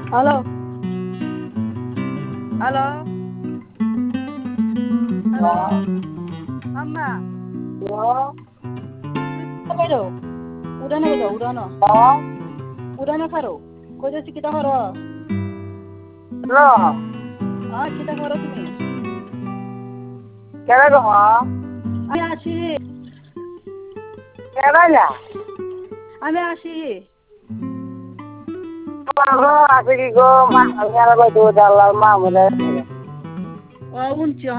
hello hello hello আম্মা বেরো উড়ানো বেরো উড়ানো উড়ানো খারো কই যাচ্ছি কিতা করো হ্যাঁ কিতা করো তুমি আমি আসি আমি আসি ও উনছি